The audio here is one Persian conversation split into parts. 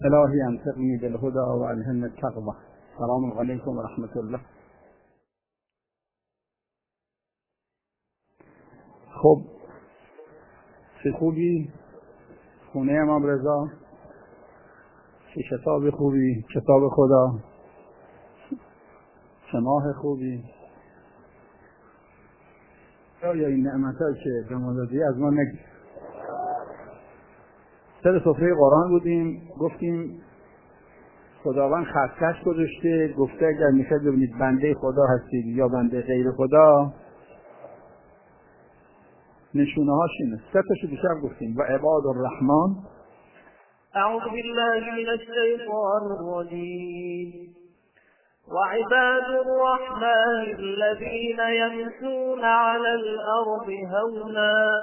الهی انصرنی بالهدى و الهمنی التقوى. سلام علیکم و رحمت الله. خب چه خوبی؟ خونه امام رضا، چه کتاب خوبی، کتاب خدا، چه ماه خوبی. یا این نعمت‌هایی که به ما دادی از ما نگیر. سر سفره قرآن بودیم، گفتیم خداوند خطکش گذاشته، گفته اگر میخواید ببینید بنده خدا هستید یا بنده غیر خدا، نشونه هاش اینه. سه تاشو دیشب گفتیم. و عباد الرحمن. اعوذ بالله من الشیطان الرجیم. وعباد الرحمن الذين يمشون على الأرض هونا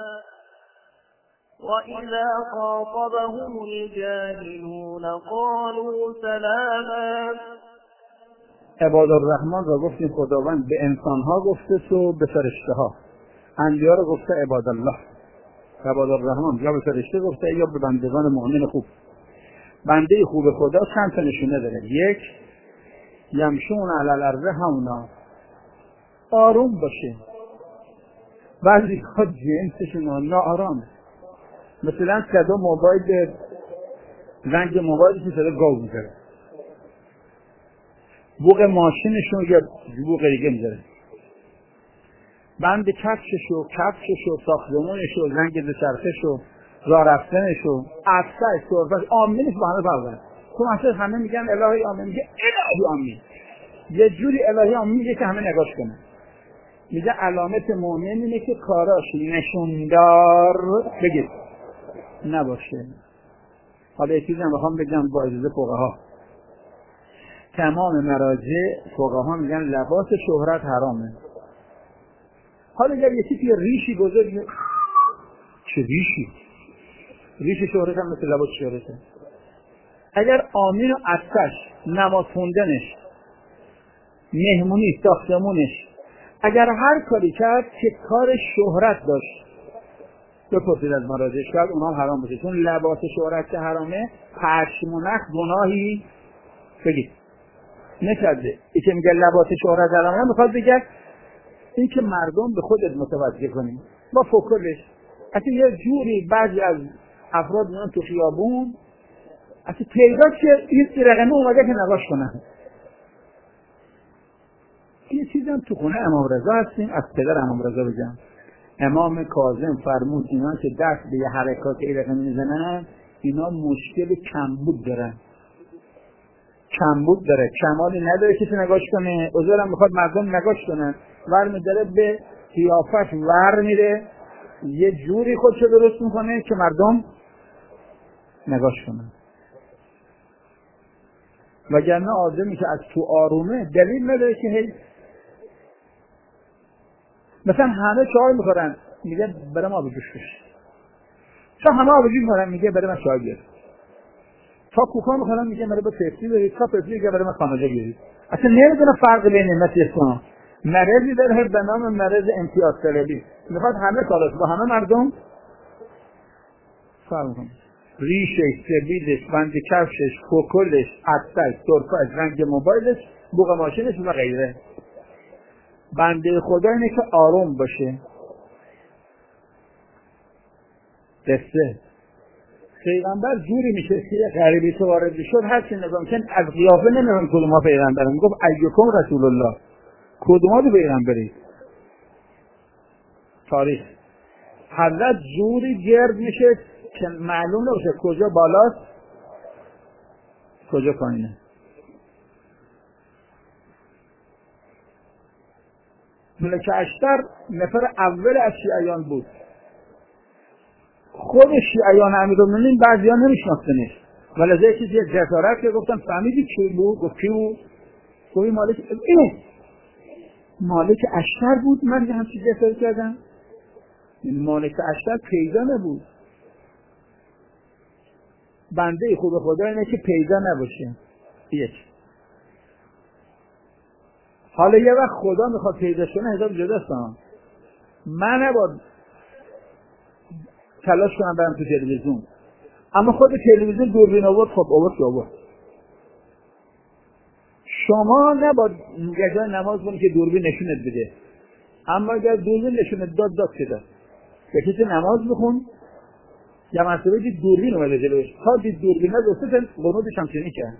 وإذا خاطبهم الجاهلون قالوا سلاما. عباد الرحمن را گفتیم خداوند به انسانها گفته و به فرشته ها. انبیا را گفته عباد الله. عباد الرحمن یا به فرشته گفته یا به بندگان مؤمن خوب. بنده خوب خدا چند تا نشونه داره. یک، یمشون علی الارض هونا، آروم باشه. بعضی ها جنسشون ناآرامه. مثلا صدا موبایل، زنگ موبایلش صدا گاو میذاره، بوق ماشینشون یا بوق دیگه میذاره، بند کفششو، ساختمونشو، زنگ دوچرخه‌شو، راه رفتنشو، افسر صحبت آمینش با همه فرق داره. تو مثلا همه میگن الهی آمین، میگه الهی آمین. یه جوری الهی آمین میگه که همه نگاش کنن. میگه علامت مؤمن اینه که کاراش نشوندار بگید نباشه. حالا یه چیزی هم بخوام بگم با اجازه فقها. تمام مراجع فقها میگن لباس شهرت حرامه. حالا اگر یه چیزی ریشی گذاشت، چه ریشی؟ ریش شهرت هم مثل لباس شهرته. اگر آمین و عطش، نماز خوندنش، مهمونی، ساختمونش، اگر هر کاری کرد که کار شهرت داشت، بپرسید از مراجع، شاید اونها حرام باشه. چون لباس شهرت که حرامه، پشم و نخ گناهی بگید نکرده. این که میگه لباس شهرت حرامه، میخواد بگه این که مردم به خودت متوجه کنیم با فکرش. اصلا یه جوری بعضی از افراد میان تو خیابون، اصلا پیدا که این رقمه اومده که نگاش کنن. این چیزی هم تو خونه امام رضا هستیم. از پدر امام رضا بگم، امام کاظم فرمود اینا که دست به یه حرکات این رقم میزنن، اینا مشکل کمبود دارن. کمبود داره، کمالی نداره کسی نگاش کنه. عذرم میخواد مردم نگاش کنن، ور میداره به قیافش، ور میره یه جوری خودشو درست میکنه که مردم نگاش کنن. وگرنه آدمی که از تو آرومه دلیل نداره که هی مثلا همه چای میخورن میگه برام آب جوش بشه، چون همه آب جوش میخورن میگه برام چای بیار، تا کوکا میخورن میگه برام پپسی برید، تا پپسی میگه برام خانجه بیارید. اصلا نمیدونه فرق بین امت اسلام. مرضی داره به نام مرض امتیاز طلبی، میخواد همه کارش با همه مردم فرق کنه. ریشش، سبیلش، بند کفشش، کوکلش، عطسش، سرفش، رنگ موبایلش، بوق ماشینش و غیره. بنده خدا اینه که آروم باشه. قصه پیغمبر جوری میشه که غریبی تو وارد شد، هر چی نظام کن از قیافه نمیدونم کدوم ها پیغمبرم. میگفت ایکم رسول الله، کدوم ها دو پیغمبری. تاریخ حضرت جوری گرد میشه که معلوم نباشه کجا بالاست کجا پایینه. ملک اشتر نفر اول از شیعیان بود. خود شیعیان امیرالمومنین بعضی‌ها نمیشناختنش، ولی از یکی یک جسارت که گفتن فهمیدی کی بود؟ گفت کی بود؟ گفت مالک اشتر بود. من یه همچین جسارت کردم. مالک اشتر پیدا نبود. بنده خوب خدا اینه که پیدا نباشه. یک. حالا یه وقت خدا میخواد پیدا کنه حساب جداست. من نباید تلاش کنم برم تو تلویزیون اما خود تلویزیون دوربین آورد، خب آورد. شما نباید یه جای نماز کنی که دوربین نشونت بده، اما اگر دوربین نشونت داد شده به کسی نماز بخون یا مرتبه دید دوربین اومده جلوش، تا دید دوربین درسته قنوتش هم چنین کرد.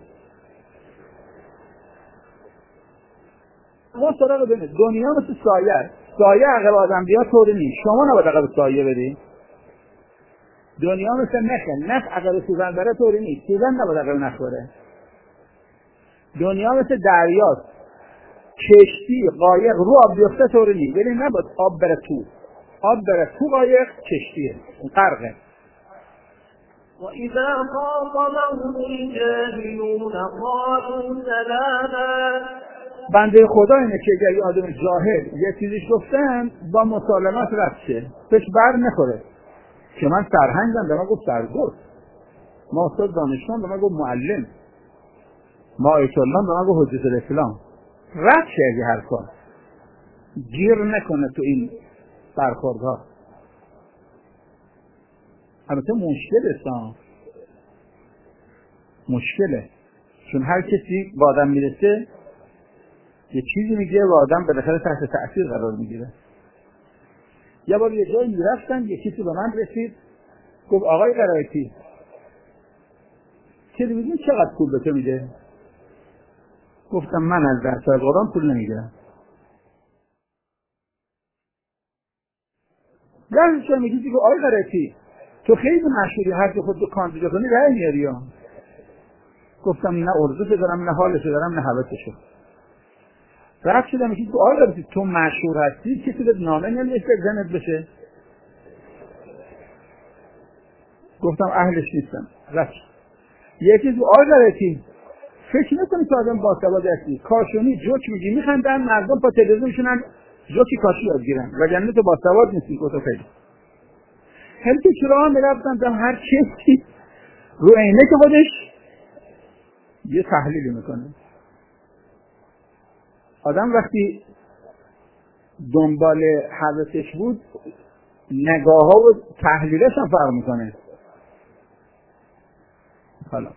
ما سراغ بینید دنیا مثل سایه عقب آدم بیا طوری نیست، شما نباید عقب سایه بدی. دنیا مثل نخ عقب سوزن بره طوری نیست، سوزن نباید عقب نخ بره. دنیا مثل دریاست، کشتی قایق رو آب بیفته طوری نیست، ولی نباید آب بره تو قایق کشتیه غرقه. وَإِذَا خَاطَبَهُمُ الْجَاهِلُونَ قَالُوا سَلَامًا. بنده خدا اینه که اگر یه آدم جاهل یه چیزیش گفتن با مسالمت رد شه، بهش بر نخوره که من سرهنگم به من گفت سرگرد، ما استاد دانشمند به من گفت معلم، ما آیت الله به من گفت حجت الاسلام. رد شه اگه هر کار گیر نکنه تو این برخوردها. البته مشکله چون هر کسی با آدم میرسه یه چیزی میگه و آدم بالاخره تحت تأثیر قرار میگیره. یه بار یه جایی میرفتن، یه کسی به من رسید گفت آقای قرائتی تلویزیون چقدر پول به تو میده؟ گفتم من از درس قرآن پول نمیگیرم. درسش میگی که آقای قرائتی تو خیلی مشهوری، هر جو خود تو کاندیدا کنی رأی میاری ها. گفتم نه ارزوشو دارم، نه حالشو دارم، نه حواسشو. رفت شدم که تو آقای قرائتی تو مشهور هستی، کسی بهت نامه نمیشه زنت بشه؟ گفتم اهلش نیستم. رفت یکی تو آقای قرائتی فکر نکنی که آدم باسواد هستی، کاشونی جوک میگی میخندن، مردم پا تلویزیون میشونن جوکی کاشی یاد گیرن، وگرنه تو باسواد نیستی. گفتم خیلی هل که چرا میرفتن دم هر کسی رو عینه که خودش یه تحلیلی میکنه. آدم وقتی دنبال حوثش بود نگاه ها و تحلیلش هم فرق میکنه. حالا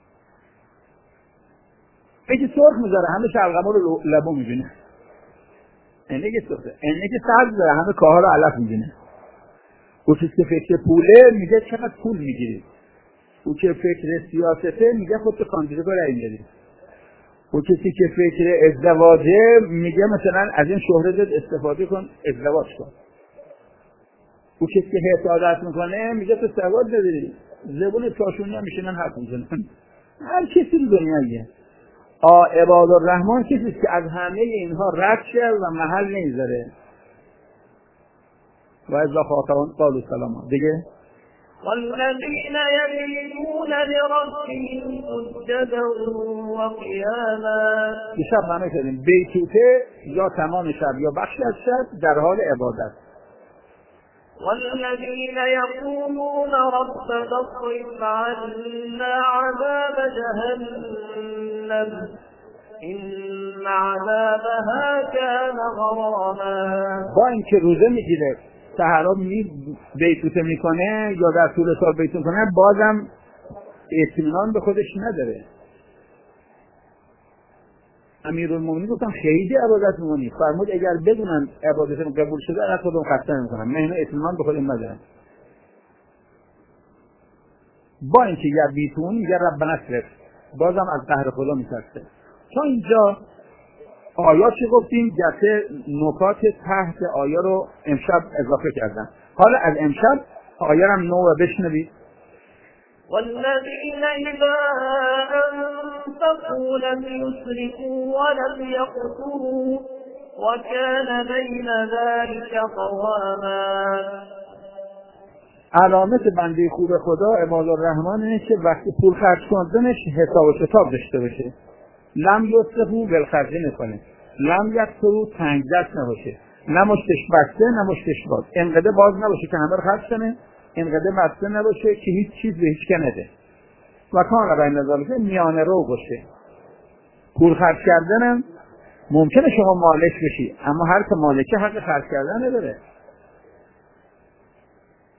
اینکه سرخ میذاره همه شلغم‌ها رو لبو میبینه، اینه که سرخه، اینه که سبز داره همه کاها رو علف میبینه. او که فکر پوله میگه چقدر پول میگیرید، او که فکر سیاسته میگه خود تو کاندیدا رأی میدید، او کسی که فکر ازدواجه میگه مثلا از این شهرت استفاده کن ازدواج کن، او کسی که حسادت میکنه میگه تو سواد نداری، زبون کاشونی هم میشنن حرف میزنن. هر کسی رو دنیاییه. عباد الرحمن کسی که از همه اینها رد شه و محل نمیذاره. و اذا خاطبهم قالوا سلاما. دیگه والذین یبیتون لربهم سجدا وقیاما. شب معنی کردیم بیتوته یا تمام شب یا بخشی از شب در حال عبادت. والذین یقولون ربنا اصرف عنا عذاب جهنم ان عذابها کان غراما. با اینکه روزه میگیره سحرا بیتوته میکنه یا در طول سال بیتوته میکنه بازم اطمینان به خودش نداره. امیرالمومنین گفتم خیلی عبادت میکنی، فرمود اگر بدونن عبادتم قبول شده از خودم خسته نمیکنم، من اینو اطمینان به خودم ندارم. با اینکه یا بیتون یا ربنا اصرف بازم از قهر خدا میترسه. تا اینجا آیات چی گفتیم؟ جلسه نکات تحت آیه رو امشب اضافه کردم. حالا از امشب آیه رو نو بشنوید. والذین اذا انفقوا لم یسرفوا ولم یقتروا وکان بین ذلک قواما. علامت بنده خوب خدا عباد الرحمن اینه که وقتی پول خرج کردنش حساب و کتاب داشته باشه. لم یسرفوا بالخرج نکنه، لم یقتروا تنگ دست نباشه، نه مشتش بسته نه مشتش باز، انقدر باز نباشه که همه رو خرج کنه، انقدر بسته نباشه که هیچ چیز به هیچ که نده. و کان بین ذلک میانه رو باشه. پول خرج کردنم ممکنه شما مالک بشی، اما هر که مالکه حق خرج کردن نداره.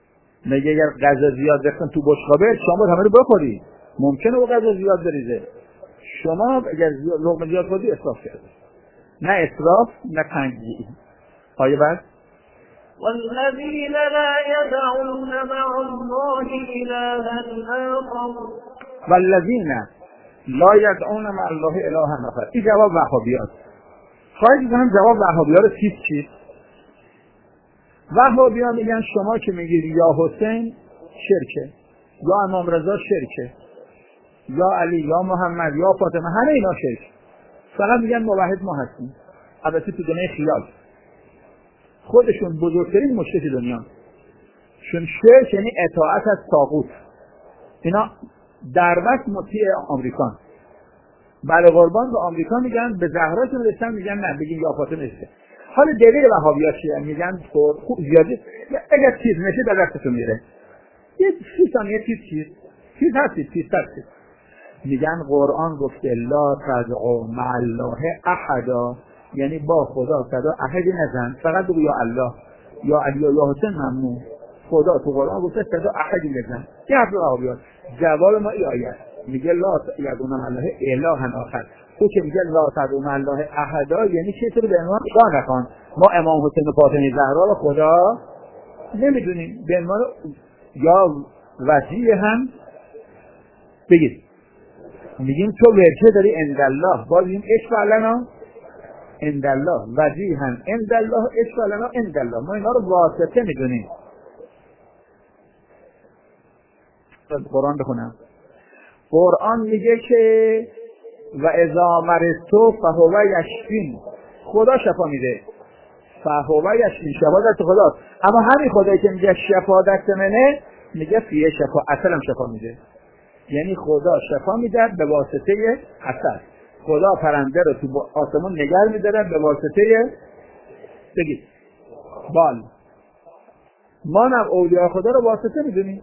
میگه اگر غذا زیاد بخورن تو بشقابه شما باید همه رو بخوری. ممکنه او غذا زیاد بریزه، شما اگر لقمه زیاد خوردی اسراف کردی. نه اسراف نه تنگی. آیه بعد والذين لا يدعون مع الله إلها آخر والذین لا یدعون مع الله اله آخر. این جواب وهابیات. خواهید کنم جواب وهابیات رو چیست؟ وهابی‌ها میگن شما که میگید یا حسین شرکه، یا امام رضا شرکه، یا علی، یا محمد، یا فاطمه، همه اینا شرک. فقط میگن موحد ما هستیم. البته تو دنیای خیال خودشون بزرگترین مشکل دنیا. چون شرک یعنی اطاعت از طاغوت. اینا در وقت مطیع آمریکان. بله قربان به آمریکا میگن، به زهراشون رسن میگن نه بگین یا فاطمه نشه. حالا دلیل وهابی‌ها چیه؟ میگن خوب زیاده اگر چیز نشه در دستتون میره. یه 30 ثانیه چیز هست. میگن قرآن گفته لا تدعوا مع الله احدا، یعنی با خدا صدا احدی نزن، فقط بگو یا الله، یا علی، یا حسین ممنوع. خدا تو قرآن گفته صدا احدی نزن. این حرف وهابیات. جواب ما این آیه میگه لا یدعون مع الله اله آخر. تو که میگه لا تدعوا مع الله احدا یعنی چیزی رو به عنوان خدا نخوان. ما امام حسین و فاطمه زهرا رو خدا نمیدونیم، به عنوان یا وجیه هم بگید. میگیم تو ورچه داری اندالله، باز میگیم اشفع لنا اندالله، وجیها اندالله، اشفع لنا اندالله. ما اینا رو واسطه میدونیم. قرآن بخونم. قرآن میگه که و اذا مرضت فهو یشفین، خدا شفا میده. فهو یشفین، شفا دست خداست. اما همین خدایی که میگه شفا دست منه، میگه فیه شفا، اصلا شفا میده. یعنی خدا شفا میده به واسطه عسل. خدا پرنده رو تو آسمون نگه میداره به واسطه بگید بال. ما هم اولیاء خدا رو واسطه میدونیم.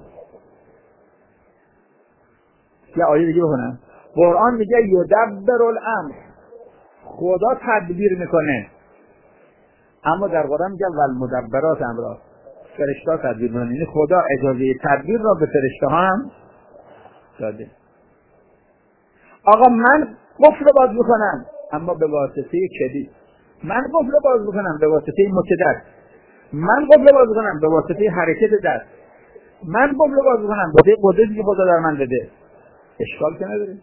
یا آیه دیگه بخونم. قرآن میگه یدبر الامر، خدا تدبیر میکنه. اما در قرآن میگه والمدبرات امرا، فرشته‌ها تدبیر میکنن. یعنی خدا اجازه تدبیر را به فرشته‌ها هم داده. آقا من قفل باز میکنم اما به واسطه کلید. من قفل باز میکنم به واسطه مچ دست. من قفل باز میکنم به واسطه حرکت دست. من قفل باز میکنم به قدرتی که خدا در من بده. اشکال که نداره.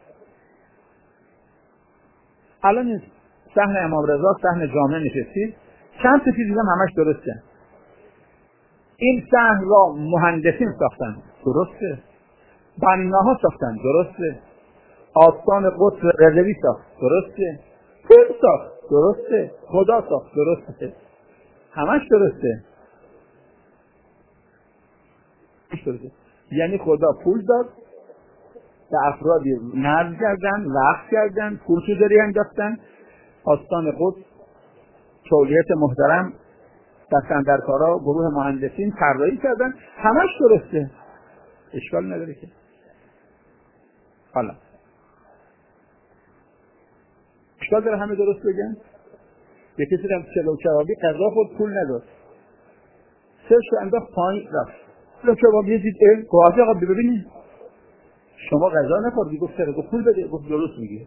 الان این صحن امام رضا، صحن جامع نشستید، چند تا چیز دیدم همش درسته. این صحن را مهندسین ساختن، درسته. بناها ساختن، درسته. آستان قدس رضوی ساخت، درسته. پول ساخت، درسته. خدا ساخت، درسته. همش درسته. یعنی خدا پول داد، به افرادی نظر کردن، وقت کردن، پولشویی انداختن. آستان قدس تولیت محترم دستاندرکارا، گروه مهندسین طراحی کردن، همش درسته. اشکال نداره که. حالا اشکال داره همه درست بگن؟ به کسی هم چلو کبابی غذا خود پول نداد، سرش رو انداخت پایین رفت. چلو کبابی دید گفت آقا ببینید شما غذا نخوردی. گفت چرا؟ گفت پول بده. گفت درست میگی.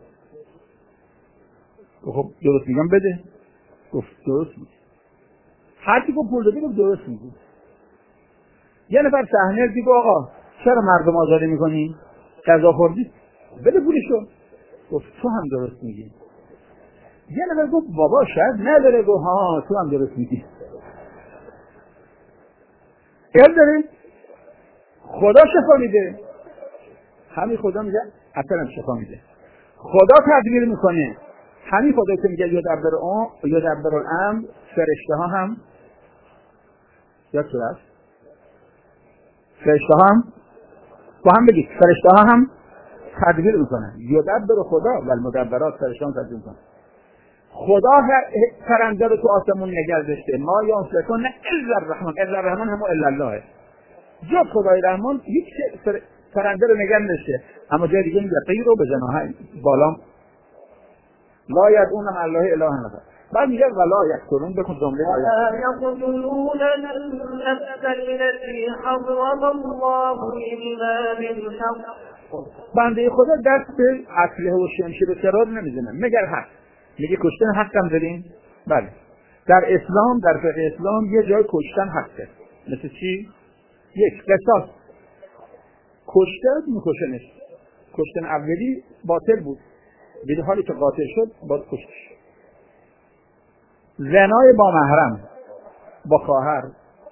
خب درست میگم بده. گفت درست میگی. هر کی گفت پول بده گفت درست میگی. یه نفر صحنه دید آقا چرا مردم آزاری میکنی؟ غذا خوردی؟ بده پولشو. گفت تو هم درست میگی. یه نفر گفت بابا شاید نداره. گفت ها تو هم درست میگی. یاد دارید خدا شفا میده. همین خدا میگه اصلا شفا میده. خدا تدبیر میکنه. همین خدا که میگه یدبر الامر، فرشته ها هم یا چرا فرشته ها هم با هم بگید فرشته ها هم تدبیر میکنن. یدبر خدا و المدبرات، فرشته هم تدبیر میکنن. خدا پرنده رو تو آسمون نگه داشته. ما یمسکن الا الرحمن، الا الرحمن هم الا الله، جز خدای رحمان هیچ پرنده رو نگه داشته. اما جای دیگه میگه طیر رو به جناح بالا لا یدعون مع الله اله آخر. بعد میگه ولا یقتلون، بکن جمله ولا يقتلون النفس التي حرم الله إلا بالحق. بنده خدا دست به اسلحه و شمشیر و ترور نمیزنه مگر حق. میگه کشتن حق هم داریم. بله در اسلام، در فقه اسلام یه جای کشتن حقه. مثل چی؟ یک قصاص. کشته میکشنش. کشتن اولی باطل بود، به حالی که قاتل شد باید کشتش. زنای با محرم، با خواهر،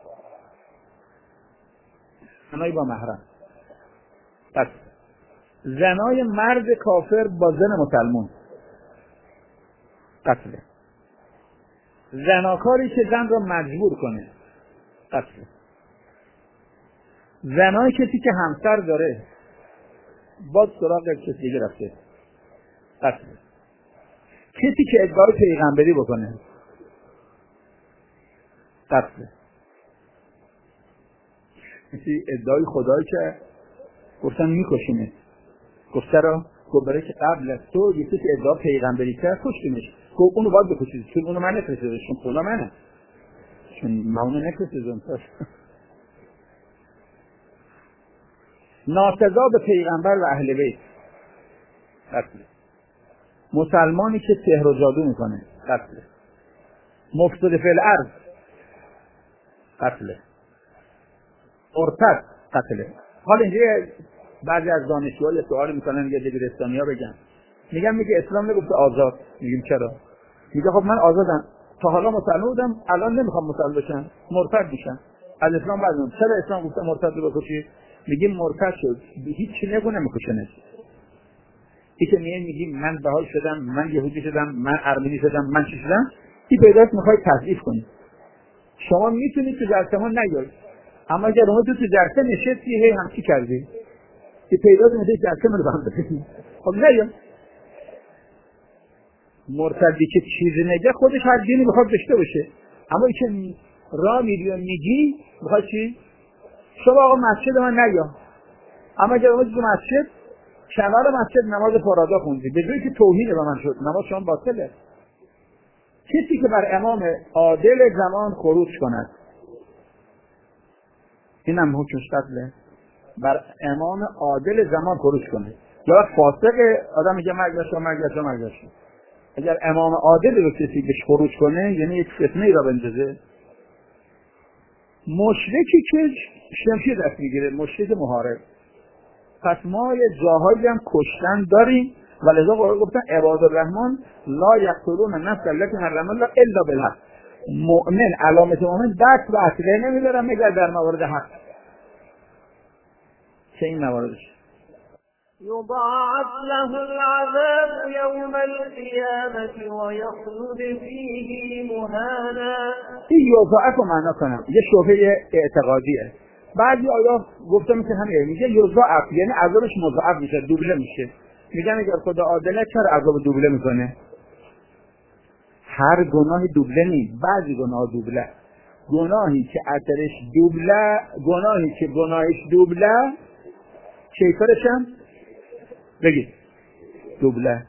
زنای با محرم، پس زنای مرد کافر با زن مسلمان قتله. زناکاری که زن را مجبور کنه قتله. زنای کسی که همسر داره باز سراغ کسی دیگه رفته قتله. کسی که ادعای پیغمبری بکنه قتله. کسی ادعای خدایی که گفتن میکشینه، گفته را گفت برای که قبل از تو یکی که ادعا پیغمبری کرد کشتیمش، گفت اونو باید بکشید چون اونو من نفرستیدم، چون خدا منه، چون من اونو نفرستیدم. ناسزا به پیغمبر و اهل بیت قتله. مسلمانی که سحر و جادو میکنه قتله. مفسد فی الارض قتله. مرتد قتله. حالا اینجا بعضی از دانشجوها یه سوال میکنن یا دبیرستانی‌ها بگن، میگه اسلام نگفته آزاد. میگیم چرا؟ میگه خب من آزادم، تا حالا مسلمان بودم، الان نمیخوام مسلمان بشم، مرتد میشم، از اسلام برمیام. چرا اسلام گفته مرتد رو بکشی؟ میگیم مرتد شد، هیچ چی نمیکشنش. این که میگیم من بهایی شدم، من یهودی شدم، من ارمنی شدم، من چی شدم، این پیداست میخواید تضعیف کنید. شما میتونید تو جلسه ما نیایید، اما اگر اون تو جلسه نشستی هی همچی کردی، این پیداست میشه جلسه من بهم بکنید. خب نیایید. مرتدی که چیزی نگه خودش هر دینی میخواد داشته باشه، اما این که را میری و میگی میخواد چی؟ شما آقا مسجد من نیا، اما اگر اون تو مسجد کنار مسجد نماز فرادا خوندی به جایی که توهین به من شد، نماز شما باطله. کسی که بر امام عادل زمان خروج کند، این هم حکمش قتله. بر امام عادل زمان خروج کنه، یا فاسق آدم میگه مرگ. اگر امام عادل رو کسی بهش خروج کنه یعنی یک فتنه را بندازه. مشرکی که شمشیر دست میگیره، مشرک محارب. پس ما یه جاهایی هم کشتن داریم و لذا قرآن گفتن عباد الرحمن لا یقتلون النفس التي حرم الله الا بالحق. مؤمن، علامت مؤمن دست و اسلحه نمیبرن مگر در موارد حق. چه این مواردش؟ يضاعف له العذاب يوم القيامة ويخلد فيه مهانا. این یضاعف رو معنا کنم، یه شبهه اعتقادیه. بعضی آیا گفتم که همین میگه یضاعف یعنی عذابش مضاعف میشه، دوبله میشه. میگن اگر خدا عادله چرا عذاب دوبله میکنه؟ هر گناه دوبله نیست، بعضی گناه دوبله. گناهی که اثرش دوبله، گناهی که گناهش دوبله کیفرش هم بگید دوبله.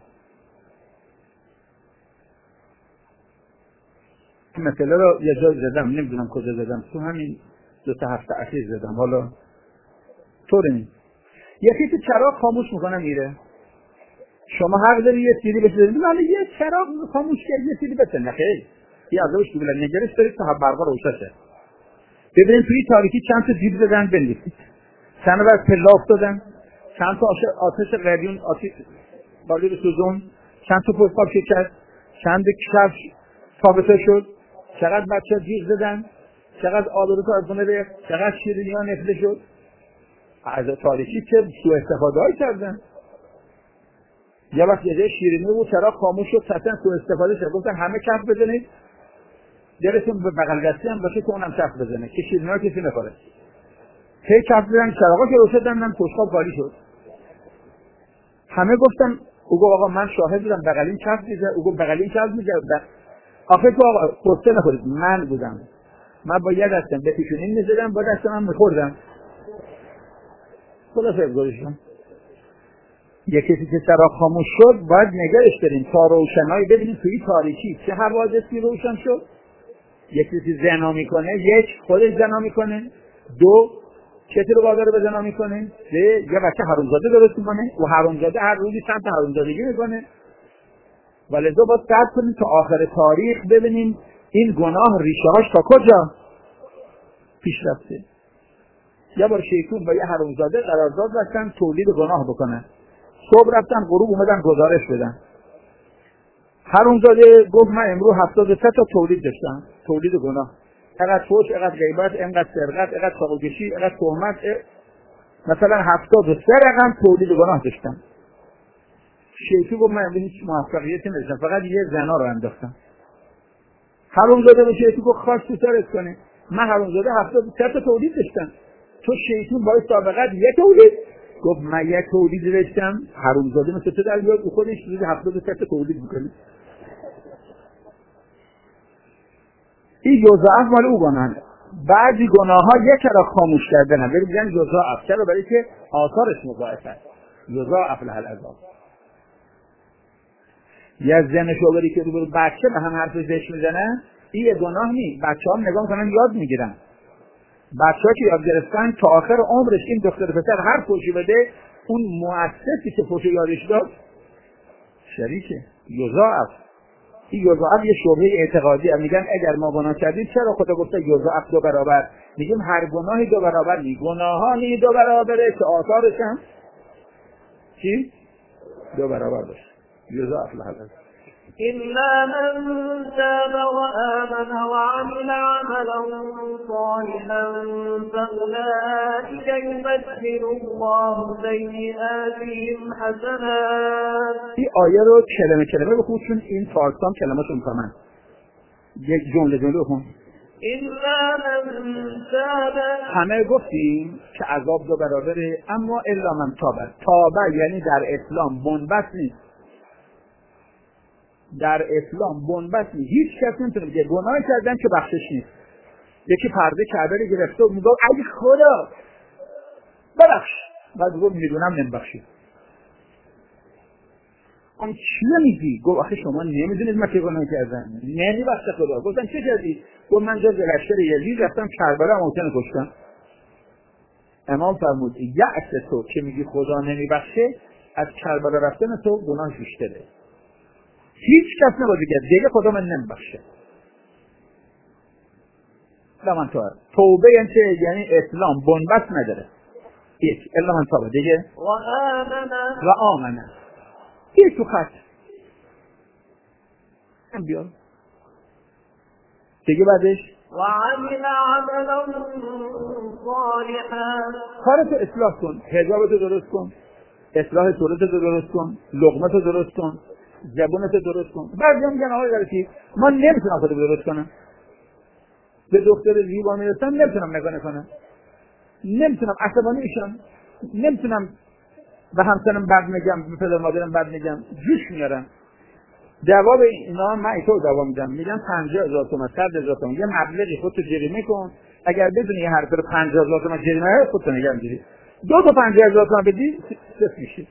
مثلا رو یه جای زدم، نمیدونم کجا زدم، تو همین 2 هفته اخیر زدم، حالا طوره نیست. یکی تو چراغ خاموش میکنه میره، شما حق داری یه سیری بسیدید، ولی یه چراغ خاموش کرد یه سیری بسید، نخیر یه عذابش دوبله. نگرش دارید تا برقا روشن شه. ببینید توی تاریکی چند تا دیب زدن بندید، چند تا از پله افتادن، چند تا آتش قلیون آتش بالی رو سوزون، چند تا پشت شکست، چند کفش ثابته شد، چقدر بچه جیغ زدن، چقدر آلوده تو از خونه ریخت، چقدر شیرینی ها نفله شد. از تاریکی که سوء استفاده هایی کردن. یه وقت یه شیرینی بود چراغ خاموش شد، سطحاً سوء استفاده شد، گفتن همه کف بزنید، دلتون به بغل دستی هم باشه که اونم کف بزنه که شیرینی ها کسی نخوره. هی کف بزنن، چراغا که روشن دندن، پشتاب خالی شد. همه گفتن، او گفت آقا من شاهد بودم بغلین کف میزد، او گفت بغلین کف میزد. آخه تو آقا پسته نخورید، من بودم، من با یه دستم به پیشونین میزدم، با دستم هم میخوردم. خلاصه گذاشتم. یک کسی که چراغ خاموش شد باید نگهش داریم تا روشنایی ببینیم توی تاریکی چه حوادثی روشن شد. یک کسی زنا میکنه، یک خودش زنا میکنه، دو کسی رو وادار به زنا میکنه، سه یه بچه حرومزاده درست میکنه و حرومزاده هر روزی چند تا حرومزادگی میکنه. ولذا باید صبر کنیم تا آخر تاریخ ببینیم این گناه ریشه هاش تا کجا پیش رفته. یه بار شیطون با یه حرومزاده قرارداد بستن تولید گناه بکنن. صبح رفتن غروب اومدن گزارش بدن. حرومزاده گفت من امروز 73 تا تولید داشتم، تولید گناه. اینقدر فحش، اینقدر غیبت، اینقدر سرقت، اینقدر چاقوکشی، اینقدر تهمت، مثلا 73 رقم تولید گناه داشتم. شیطون گفت من امروز هیچ موفقیتی نداشتم، فقط یه زنا رو انداختم. حرومزاده به شیطون گفت خواست تو سرت کنه. من حرومزاده 73 تا تولید داشتم. تو شیطون باید سابقت یه تولید. گفت من یک تولید داشتم. حرومزاده مثل تو در بیاد و خودش روزی 73 تا تولید میکنه. این جزاء مال او گناه. بعضی گناه ها یک را خاموش کردن هم بگن جزاء. چرا؟ برای که آثارش مضاعف است. جزاء له العذاب. یه زن شوگری که رو بچه به هم حرف زشت میزنه، این یه گناه نیست. بچه‌ها نگاه میکنن یاد میگیرن. بچه‌ها که یاد گرفتن تا آخر عمرش این دختر پسر هر فحشی بده، اون مؤسسی که فحش یادش داد شریکه. یضاعف. این یضاعف یه شبهه اعتقادی. میگن اگر ما گناه کردیم چرا خدا گفته یضاعف 2 برابر؟ میگیم هر گناهی 2 برابر نیست. گناهانی 2 برابره که آثارش هم چی؟ 2 برابر باشه. یضاعف لحظه. إلا من تاب وآمن وعمل عملا صالحا فأولئك يبدل الله سيئاتهم حسنات. این آیه رو کلمه کلمه بخون چون این فارسان کلمه‌شون کامن. یک جمله بخون. إلا من تاب. همه گفتیم که عذاب 2 برابره، اما الا من تاب یعنی در اسلام بنبست نیست. در اسلام بنبست نیست. هیچ کس نمیتونه بگه گناه کردن که بخشش نیست. یکی پرده کعبه رو گرفته و میگه ای خدا ببخش، بعد گفت میدونم نمیبخشی. اون چیه میگی؟ گفت آخه شما نمیدونید من که گناه کردم، نمیبخشه خدا. گفتم چه کردی؟ گفت من جز لشکر یزید رفتم کربلا محسن کشتم. امام فرمود یأس تو که میگی خدا نمیبخشه، از کربلا رفتن تو گناه بیشتره. هیچ کس نباید بگه دیگه خدا من نمیبخشه. من توبه یعنی اسلام بنبست نداره. یک الا من توبه دیگه و آمنه. یک تو خط هم بیار دیگه بعدش و عمل عملا صالحا. کارتو اصلاح کن، حجابتو درست کن، اصلاح صورتتو درست کن، لقمتو درست کن، زبونتو درست کن. بعضی هم میگن آقای غلطی من نمیتونم خودم درست کنم، به دختر زیبا میرسم نمیتونم نگاه کنم، نمیتونم عصبانی میشم، نمیتونم به همسرم بد میگم، به پدر مادرم بد میگم، جوش میارم. دعوا به اینا من اینطور دعوا میدم، میگم 50,000 تومان 100,000 تومان یه مبلغی خودتو جریمه کن، اگر بدونی یه حرف رو 50,000 تومان جریمه خودتو نگه می‌داری. 2 تا 50,000 تومان بدی صفر میشی.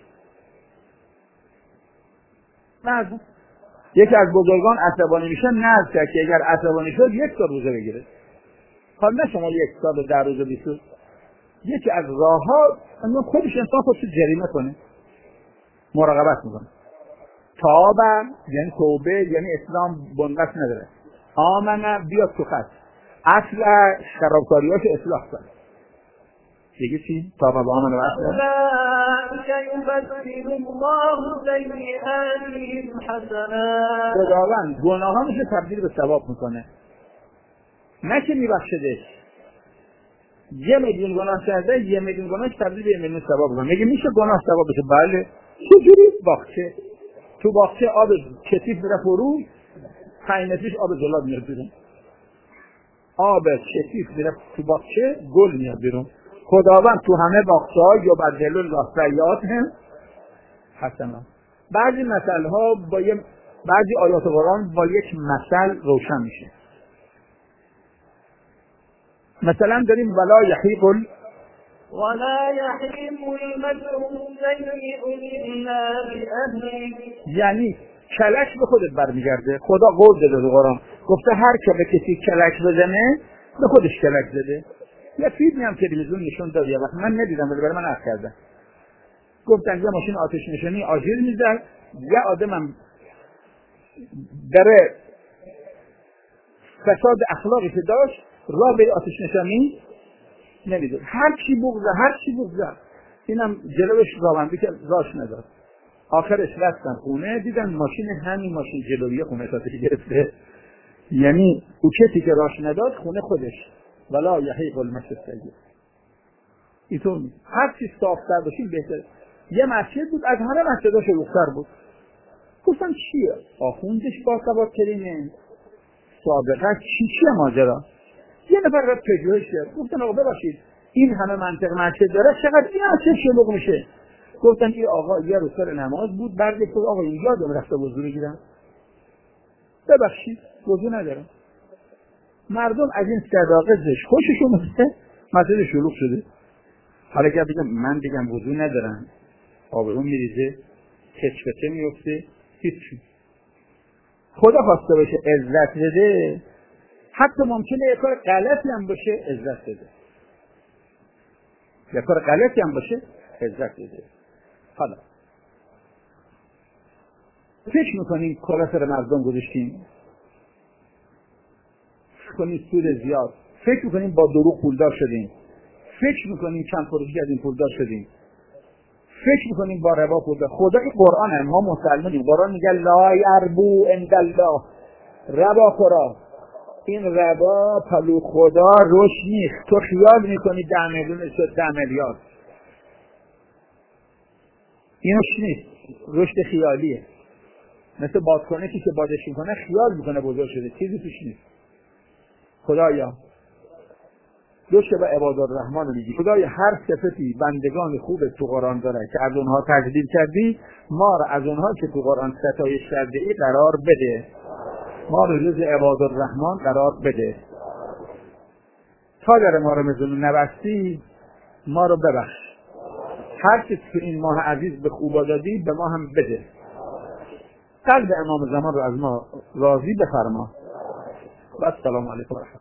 نه یکی از بزرگان عصبانی میشه، نه که اگر عصبانی شد 1 سال روزه بگیره. حالا نه شما 1 سال و 10 روزه بیسود. یکی از راه‌ها اون خودش انسان خودش جریمه کنه، مراقبت میکنه. توبه یعنی توبه یعنی اسلام بنبست نداره. آمنه بیاد تو خط، اصل خرابکاریاش اصلاح کنه. دیگه چی؟ توبه با آمنه و اصل اولئک یبدل الله سیئاتهم حسنات. خداوند گناهانش تبدیل به ثواب میکنه، نه که میبخشدش. 1,000,000 گناه کرده، 1,000,000 گناهش تبدیل به 1,000,000 ثواب میکنه. میگه میشه گناه ثواب بشه؟ بله. چجوری؟ باغچه، تو باغچه آب کثیف میره فرو، 5 متریش آب زلال میاد بیرون. آب کثیف میره تو باغچه، گل میاد بیرون. خداوند تو همه باغچه‌ها یبدل الله سیئاتهم حسنات. بعضی مثل‌ها با بعضی آیات قرآن با یک مثل روشن میشه. مثلا داریم ولا یحیق ولا يحرم المكر السيء إلا بأهله. یعنی کلک به خودت برمیگرده. خدا قول داده تو قرآن، گفته هر که به کسی کلک بزنه به خودش کلک زده. یه فیلمی هم تلویزیون نشون داد، وقت من ندیدم ولی برای من عرض کردن، گفتن یه ماشین آتش نشانی آژیر میزد، یه آدمم برای فساد اخلاقی که داشت راه به آتش نشانی نمیداد، هر چی بغضه اینم جلوش راهنمایی که راش نداد. آخرش رفتن خونه دیدن ماشین همین ماشین جلویی خونه آتش گرفته. یعنی او کسی که راش نداد خونه خودش. ولا یحیق المکر السیء. اینطور هر چی صافتر باشین بهتره. یه مسجد بود، از همه مسجدها شلوغ‌تر بود. گفتم چیه؟ آخوندش با ثبات کریمه سابقه چیه ماجرا؟ یه نفر رفت پژوهش کرد، گفتن آقا ببخشید این همه منطق مسجد داره چقدر این مسجد شلوغ میشه؟ گفتن این آقا یه روز سر نماز بود، برگشت گفت آقا این یادم رفته وضو بگیرم. ببخشید وضو ندارم. مردم از این صداقه زش خوششون اومده، مسجد شلوغ شده. حالا اگه من بگم وضو ندارم، آبرون میریزه، کچکچه میفته، هیچی. خدا خواسته باشه عزت بده، حتی ممکنه یه کار غلطی هم باشه عزت بده. یه کار غلطی هم باشه عزت بده. حالا فکر میکنیم کلا سر مردم گذاشتیم، فکر کنیم سود زیاد، فکر میکنیم با دروغ پولدار شدیم، فکر میکنیم چند فروشی کردیم پولدار شدیم، فکر میکنیم با ربا پولدار. خدا این قرآن ما مسلمانیم، قرآن میگه لا یربو عند الله ربا خورا. این ربا پلو خدا روش نیست. تو خیال میکنی 10 میلیون شد 10 میلیارد، اینوش نیست، رشد خیالیه. مثل بادکنکی که بادش میکنه خیال میکنه بزرگ شده، چیزی توش نیست. خدایا دوشه با عبادالرحمن رو میگی، خدایا هر صفتی بندگان خوب تو قرآن داره که از اونها تجلیل کردی، ما رو از اونها که تو قرآن ستایش کرده ای قرار بده، ما رو جز عبادالرحمن قرار بده. تا در ما رو مزون نبستی ما رو ببخش. هر چیز که این ماه عزیز به خوبا دادی به ما هم بده. قلب امام زمان رو از ما راضی بفرما. و السلام علیکم.